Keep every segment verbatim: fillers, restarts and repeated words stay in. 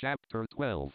Chapter twelve.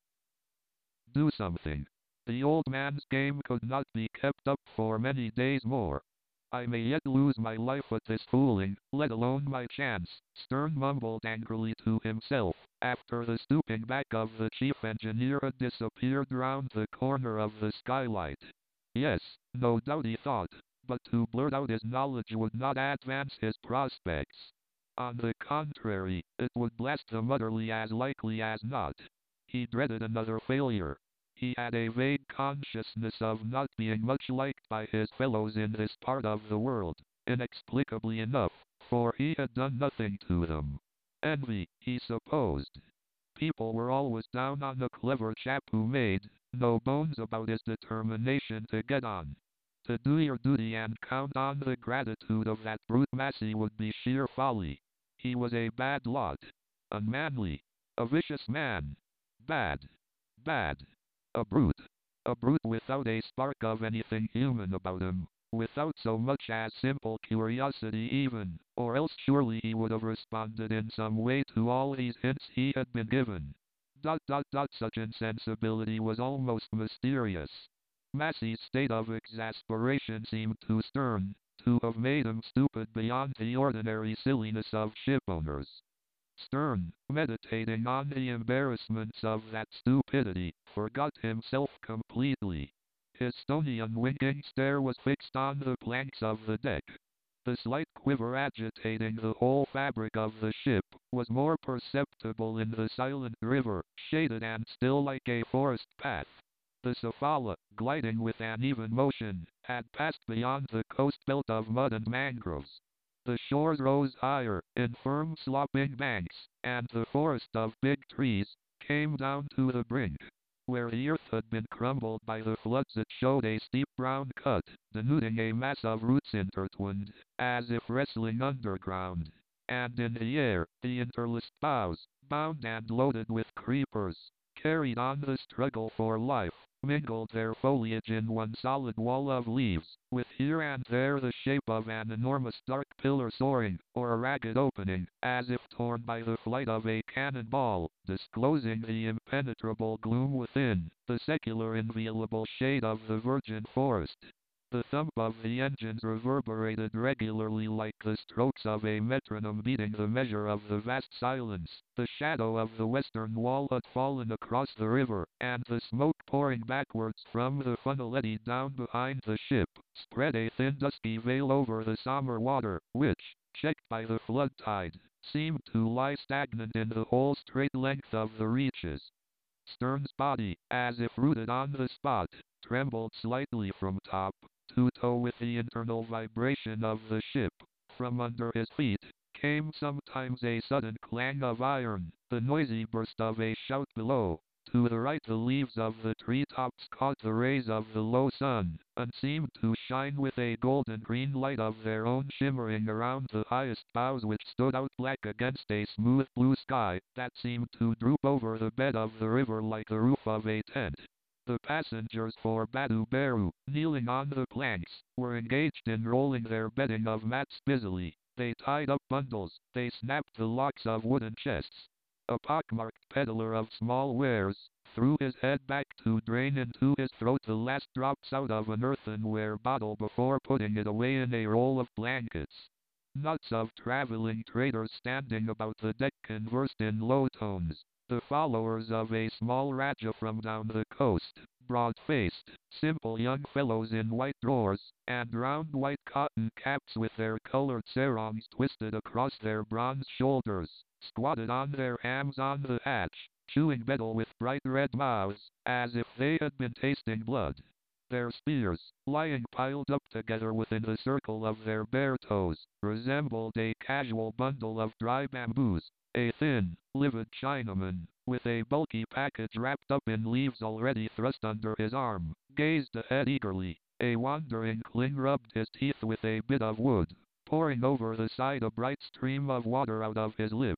Do something. The old man's game could not be kept up for many days more. I may yet lose my life at this fooling, let alone my chance, Stern mumbled angrily to himself, after the stooping back of the chief engineer had disappeared round the corner of the skylight. Yes, no doubt he thought, but to blurt out his knowledge would not advance his prospects. On the contrary, it would blast them utterly as likely as not. He dreaded another failure. He had a vague consciousness of not being much liked by his fellows in this part of the world, inexplicably enough, for he had done nothing to them. Envy, he supposed. People were always down on the clever chap who made no bones about his determination to get on. To do your duty and count on the gratitude of that brute Massey would be sheer folly. He was a bad lot. Unmanly. A vicious man. Bad. Bad. A brute. A brute without a spark of anything human about him, without so much as simple curiosity even, or else surely he would have responded in some way to all these hints he had been given. Dot dot dot such insensibility was almost mysterious. Massey's state of exasperation seemed too stern, to have made him stupid beyond the ordinary silliness of shipowners. Stern, meditating on the embarrassments of that stupidity, forgot himself completely. His stony unwinking stare was fixed on the planks of the deck. The slight quiver agitating the whole fabric of the ship was more perceptible in the silent river, shaded and still like a forest path. The Sofala, gliding with an even motion, had passed beyond the coast belt of mud and mangroves. The shores rose higher, in firm sloping banks, and the forest of big trees came down to the brink. Where the earth had been crumbled by the floods it showed a steep brown cut, denuding a mass of roots intertwined, as if wrestling underground. And in the air, the interlaced boughs, bound and loaded with creepers, carried on the struggle for life, mingled their foliage in one solid wall of leaves, with here and there the shape of an enormous dark pillar soaring, or a ragged opening, as if torn by the flight of a cannonball, disclosing the impenetrable gloom within, the secular inviolable shade of the virgin forest. The thump of the engines reverberated regularly like the strokes of a metronome beating the measure of the vast silence. The shadow of the western wall had fallen across the river, and the smoke pouring backwards from the funnel eddy down behind the ship, spread a thin dusky veil over the somber water, which, checked by the flood tide, seemed to lie stagnant in the whole straight length of the reaches. Stern's body, as if rooted on the spot, trembled slightly from top to toe with the internal vibration of the ship. From under his feet came sometimes a sudden clang of iron, the noisy burst of a shout below. To the right the leaves of the treetops caught the rays of the low sun, and seemed to shine with a golden green light of their own shimmering around the highest boughs which stood out black against a smooth blue sky that seemed to droop over the bed of the river like the roof of a tent. The passengers for Badu Beru, kneeling on the planks, were engaged in rolling their bedding of mats busily. They tied up bundles, they snapped the locks of wooden chests. A pockmarked peddler of small wares threw his head back to drain into his throat the last drops out of an earthenware bottle before putting it away in a roll of blankets. Knots of traveling traders standing about the deck conversed in low tones. The followers of a small Raja from down the coast, broad-faced, simple young fellows in white drawers, and round white cotton caps with their colored sarongs twisted across their bronze shoulders, squatted on their hams on the hatch, chewing betel with bright red mouths, as if they had been tasting blood. Their spears, lying piled up together within the circle of their bare toes, resembled a casual bundle of dry bamboos. A thin, livid Chinaman, with a bulky package wrapped up in leaves already thrust under his arm, gazed ahead eagerly. A wandering Kling rubbed his teeth with a bit of wood, pouring over the side a bright stream of water out of his lips.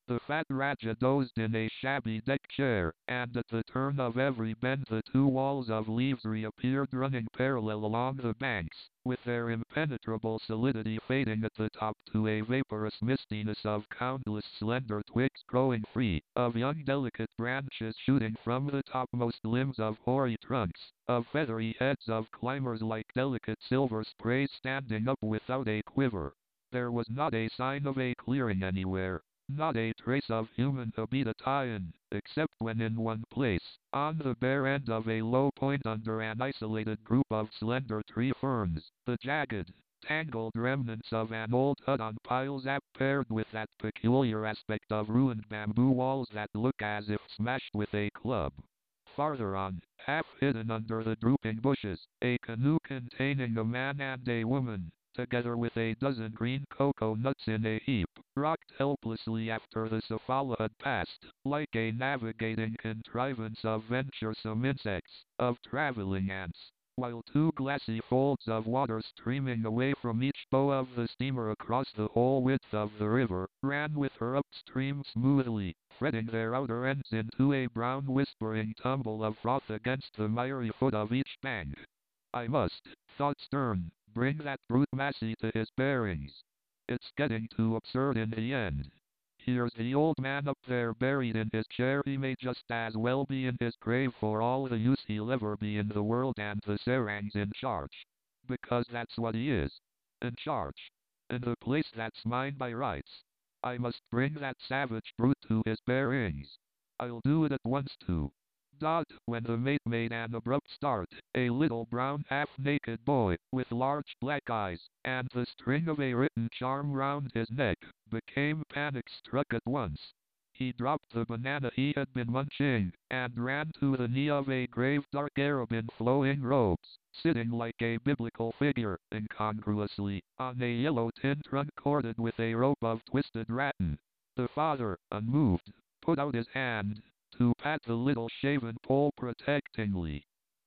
The fat Raja dozed in a shabby deck chair, and at the turn of every bend the two walls of leaves reappeared running parallel along the banks, with their impenetrable solidity fading at the top to a vaporous mistiness of countless slender twigs growing free, of young delicate branches shooting from the topmost limbs of hoary trunks, of feathery heads of climbers like delicate silver sprays standing up without a quiver. There was not a sign of a clearing anywhere. Not a trace of human habitation, except when in one place, on the bare end of a low point under an isolated group of slender tree ferns, the jagged, tangled remnants of an old hut on piles up paired with that peculiar aspect of ruined bamboo walls that look as if smashed with a club. Farther on, half hidden under the drooping bushes, a canoe containing a man and a woman, together with a dozen green cocoa nuts in a heap, rocked helplessly after the Safala had passed, like a navigating contrivance of venturesome insects, of traveling ants, while two glassy folds of water streaming away from each bow of the steamer across the whole width of the river, ran with her upstream smoothly, fretting their outer ends into a brown whispering tumble of froth against the miry foot of each bank. I must, thought Stern, bring that brute Massey to his bearings. It's getting too absurd in the end. Here's the old man up there buried in his chair. He may just as well be in his grave for all the use he'll ever be in the world, and the Serang's in charge. Because that's what he is. In charge. In the place that's mine by rights. I must bring that savage brute to his bearings. I'll do it at once too. Dot, when the mate made an abrupt start, a little brown half-naked boy, with large black eyes, and the string of a written charm round his neck, became panic-struck at once. He dropped the banana he had been munching, and ran to the knee of a grave dark Arab in flowing robes, sitting like a biblical figure, incongruously, on a yellow tin trunk corded with a rope of twisted rattan. The father, unmoved, put out his hand to pat the little shaven pole protectingly.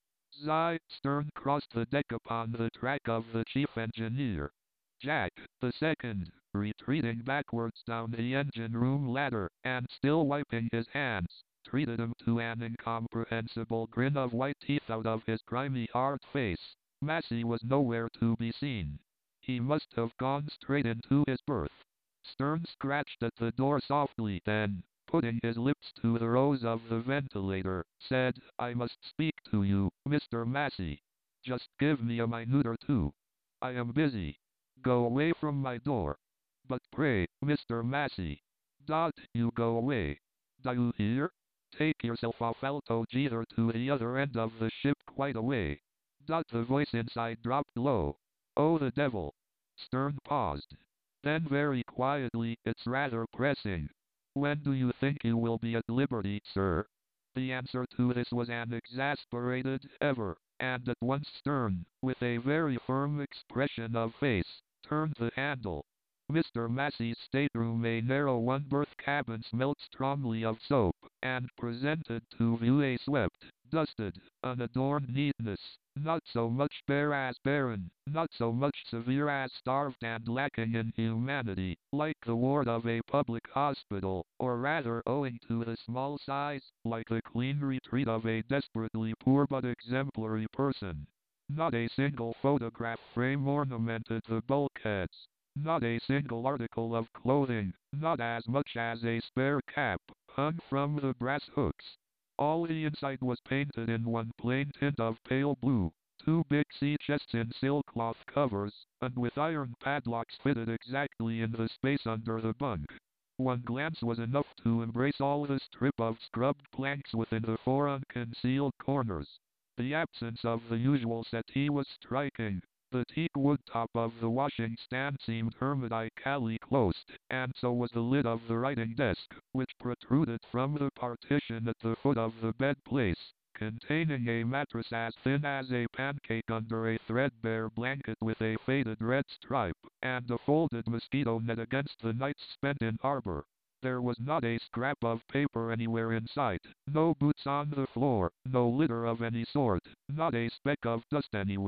Zai, Stern crossed the deck upon the track of the chief engineer. Jack, the second, retreating backwards down the engine room ladder, and still wiping his hands, treated him to an incomprehensible grin of white teeth out of his grimy hard face. Massey was nowhere to be seen. He must have gone straight into his berth. Stern scratched at the door softly, then, putting his lips to the rose of the ventilator, said, I must speak to you, Mister Massey. Just give me a minute or two. I am busy. Go away from my door. But pray, Mister Massey. Dot, you go away. Do you hear? Take yourself off Alto Jeter to the other end of the ship quite away. Dot, the voice inside dropped low. Oh, the devil. Stern paused. Then very quietly, it's rather pressing. When do you think you will be at liberty, sir? The answer to this was an exasperated ever, and at once Stern, with a very firm expression of face, turned the handle. Mister Massey's stateroom, a narrow one-berth cabin, smelt strongly of soap, and presented to view a swept, dusted, unadorned neatness, not so much bare as barren, not so much severe as starved and lacking in humanity, like the ward of a public hospital, or rather, owing to the small size, like the clean retreat of a desperately poor but exemplary person. Not a single photograph frame ornamented the bulkheads. Not a single article of clothing, not as much as a spare cap, hung from the brass hooks. All the inside was painted in one plain tint of pale blue, two big sea chests in sailcloth covers, and with iron padlocks fitted exactly in the space under the bunk. One glance was enough to embrace all the strip of scrubbed planks within the four unconcealed corners. The absence of the usual settee was striking. The teak wood top of the washing stand seemed hermetically closed, and so was the lid of the writing desk, which protruded from the partition at the foot of the bed place, containing a mattress as thin as a pancake under a threadbare blanket with a faded red stripe, and a folded mosquito net against the nights spent in harbor. There was not a scrap of paper anywhere in sight, no boots on the floor, no litter of any sort, not a speck of dust anywhere.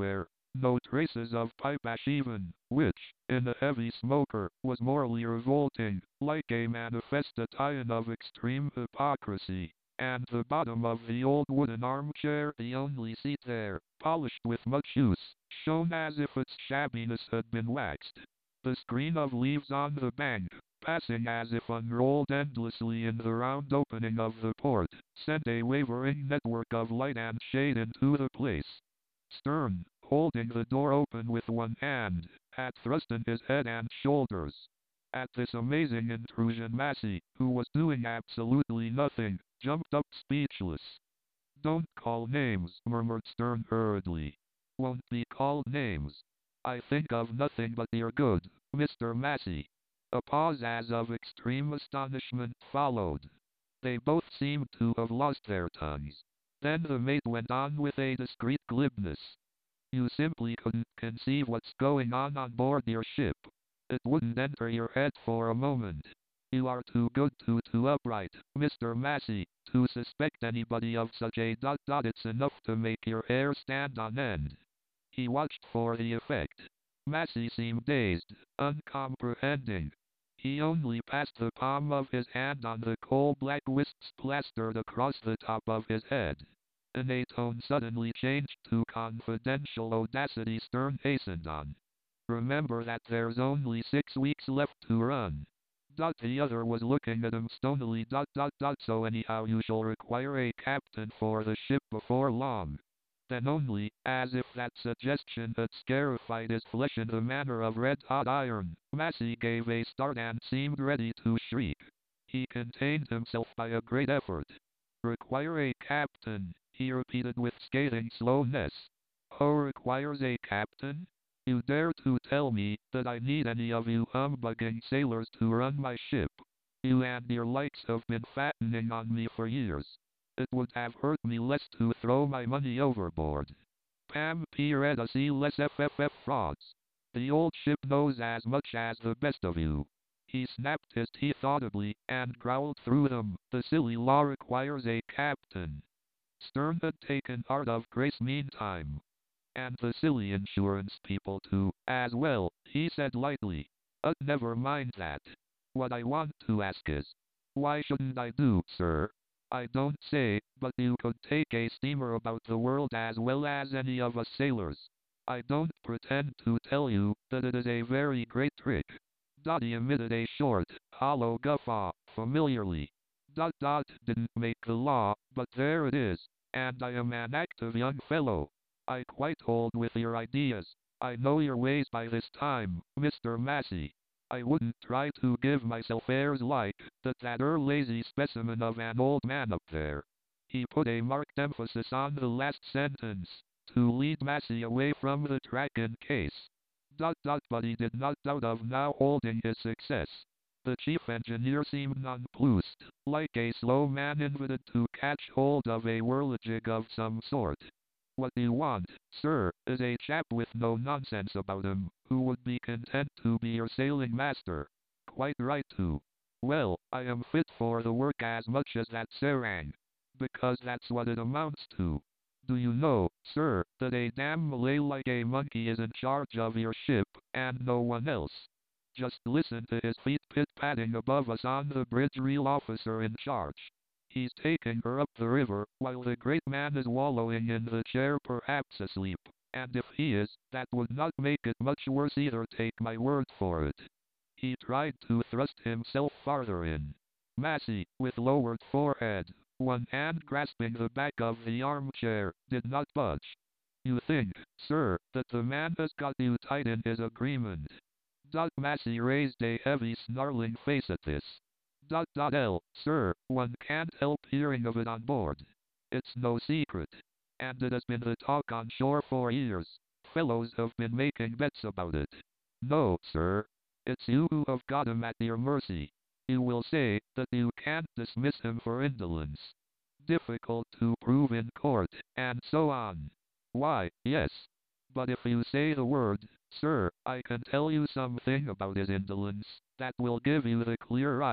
No traces of pipe ash even, which, in a heavy smoker, was morally revolting, like a manifestation of extreme hypocrisy. And the bottom of the old wooden armchair, the only seat there, polished with much use, shone as if its shabbiness had been waxed. The screen of leaves on the bank, passing as if unrolled endlessly in the round opening of the port, sent a wavering network of light and shade into the place. Stern, holding the door open with one hand, had thrust in his head and shoulders. At this amazing intrusion Massey, who was doing absolutely nothing, jumped up speechless. "Don't call names," murmured Stern hurriedly. "Won't be called names. I think of nothing but your good, Mister Massey." A pause as of extreme astonishment followed. They both seemed to have lost their tongues. Then the mate went on with a discreet glibness. "You simply couldn't conceive what's going on on board your ship. It wouldn't enter your head for a moment. You are too good to too upright, Mister Massey, to suspect anybody of such a dot dot it's enough to make your hair stand on end." He watched for the effect. Massey seemed dazed, uncomprehending. He only passed the palm of his hand on the coal-black wisps plastered across the top of his head. In a tone suddenly changed to confidential audacity Stern hastened on. "Remember that there's only six weeks left to run." Dot the other was looking at him stonily. Dot dot dot so anyhow you shall require a captain for the ship before long. Then only, as if that suggestion had scarified his flesh in the manner of red-hot iron, Massey gave a start and seemed ready to shriek. He contained himself by a great effort. "Require a captain," he repeated with scathing slowness. "Who requires a captain? You dare to tell me that I need any of you humbugging sailors to run my ship? You and your likes have been fattening on me for years. It would have hurt me less to throw my money overboard. Pam P. Red C. less F F F frauds. The old ship knows as much as the best of you." He snapped his teeth audibly, and growled through them, "The silly law requires a captain." Stern had taken heart of grace meantime. "And the silly insurance people too, as well," he said lightly. "Uh, never mind that. What I want to ask is, why shouldn't I do, sir? I don't say, but you could take a steamer about the world as well as any of us sailors. I don't pretend to tell you that it is a very great trick." Dotty emitted a short, hollow guffaw, familiarly. Dot dot didn't make the law, but there it is, and I am an active young fellow. I quite hold with your ideas. I know your ways by this time, Mister Massey. I wouldn't try to give myself airs like that that er lazy specimen of an old man up there. He put a marked emphasis on the last sentence, to lead Massey away from the track in case. Dot dot but he did not doubt of now holding his success. The chief engineer seemed nonplussed, like a slow man invited to catch hold of a whirligig of some sort. "What you want, sir, is a chap with no nonsense about him, who would be content to be your sailing master." "Quite right too. Well, I am fit for the work as much as that serang. Because that's what it amounts to. Do you know, sir, that a damn Malay like a monkey is in charge of your ship, and no one else? Just listen to his feet pit-patting above us on the bridge, real officer in charge. He's taking her up the river, while the great man is wallowing in the chair perhaps asleep, and if he is, that would not make it much worse either, take my word for it." He tried to thrust himself farther in. Massey, with lowered forehead, one hand grasping the back of the armchair, did not budge. "You think, sir, that the man has got you tight in his agreement?" Dot Massey raised a heavy snarling face at this. Dot dot L, sir, one can't help hearing of it on board. It's no secret. And it has been the talk on shore for years. Fellows have been making bets about it. No, sir. It's you who have got him at your mercy. You will say that you can't dismiss him for indolence. Difficult to prove in court, and so on. Why, yes. But if you say the word, sir, I can tell you something about his indolence that will give you the clear right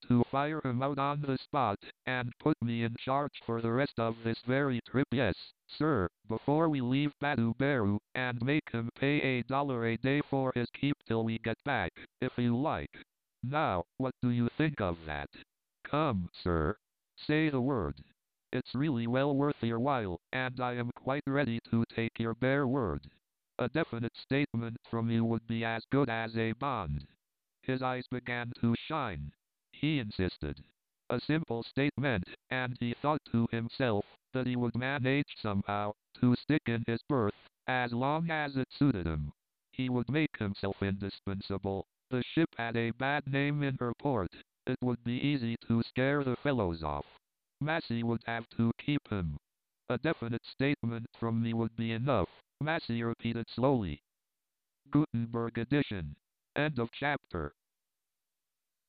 to fire him out on the spot, and put me in charge for the rest of this very trip. Yes, sir, before we leave Badu Beru, and make him pay a dollar a day for his keep till we get back, if you like. Now, what do you think of that? Come, sir. Say the word. It's really well worth your while, and I am quite ready to take your bare word. A definite statement from you would be as good as a bond. His eyes began to shine. He insisted. A simple statement, and he thought to himself that he would manage somehow to stick in his berth, as long as it suited him. He would make himself indispensable. The ship had a bad name in her port. It would be easy to scare the fellows off. Massey would have to keep him. A definite statement from me would be enough, Massey repeated slowly. Gutenberg edition. End of chapter.